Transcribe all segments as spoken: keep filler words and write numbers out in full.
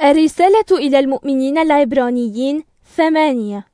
الرسالة إلى المؤمنين العبرانيين ثمانية.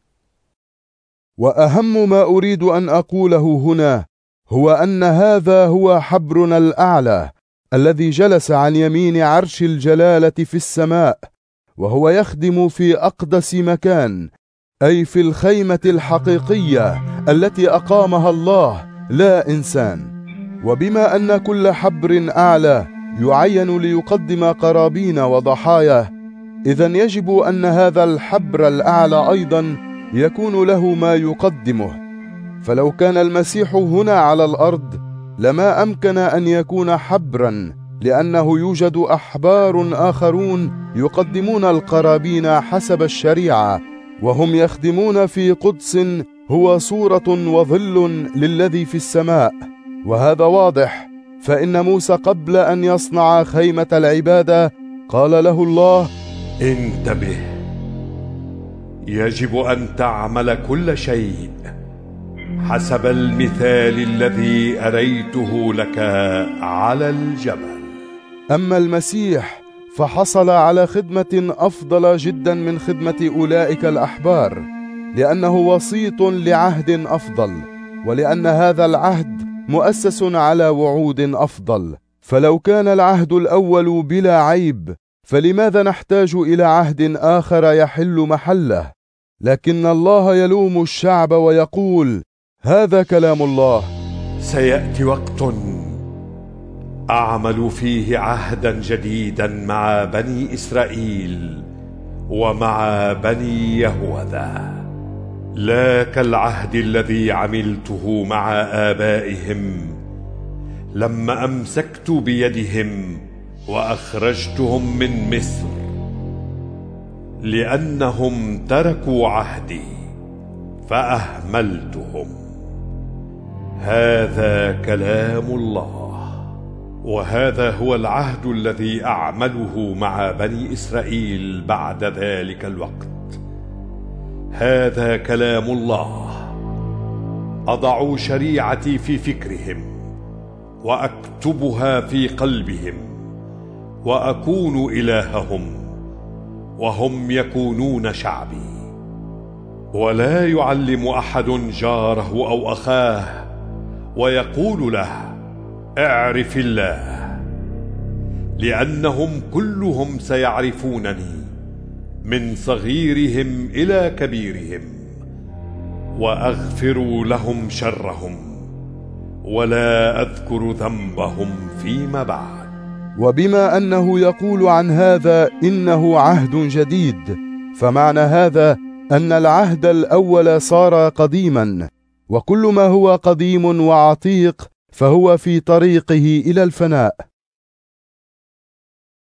وأهم ما أريد أن أقوله هنا هو أن هذا هو حبرنا الأعلى الذي جلس عن يمين عرش الجلالة في السماء، وهو يخدم في أقدس مكان، أي في الخيمة الحقيقية التي أقامها الله لا إنسان. وبما أن كل حبر أعلى يعين ليقدم قرابين وضحايا، إذن يجب أن هذا الحبر الأعلى أيضا يكون له ما يقدمه. فلو كان المسيح هنا على الأرض لما أمكن أن يكون حبرا، لأنه يوجد أحبار آخرون يقدمون القرابين حسب الشريعة، وهم يخدمون في قدس هو صورة وظل للذي في السماء. وهذا واضح، فإن موسى قبل أن يصنع خيمة العبادة قال له الله: انتبه، يجب أن تعمل كل شيء حسب المثال الذي أريته لك على الجبل. أما المسيح فحصل على خدمة أفضل جدا من خدمة أولئك الأحبار، لأنه وسيط لعهد أفضل، ولأن هذا العهد مؤسس على وعود أفضل. فلو كان العهد الأول بلا عيب، فلماذا نحتاج إلى عهد آخر يحل محله؟ لكن الله يلوم الشعب ويقول: هذا كلام الله: سيأتي وقت أعمل فيه عهدا جديدا مع بني إسرائيل ومع بني يهوذا، لا كالعهد الذي عملته مع آبائهم لما أمسكت بيدهم وأخرجتهم من مصر، لأنهم تركوا عهدي فأهملتهم. هذا كلام الله، وهذا هو العهد الذي أعمله مع بني إسرائيل بعد ذلك الوقت. هذا كلام الله: أضع شريعتي في فكرهم وأكتبها في قلبهم، وأكون إلههم وهم يكونون شعبي. ولا يعلم أحد جاره أو أخاه ويقول له: اعرف الله، لأنهم كلهم سيعرفونني من صغيرهم إلى كبيرهم، وأغفر لهم شرهم ولا أذكر ذنبهم فيما بعد. وبما أنه يقول عن هذا إنه عهد جديد، فمعنى هذا أن العهد الأول صار قديما، وكل ما هو قديم وعتيق فهو في طريقه إلى الفناء.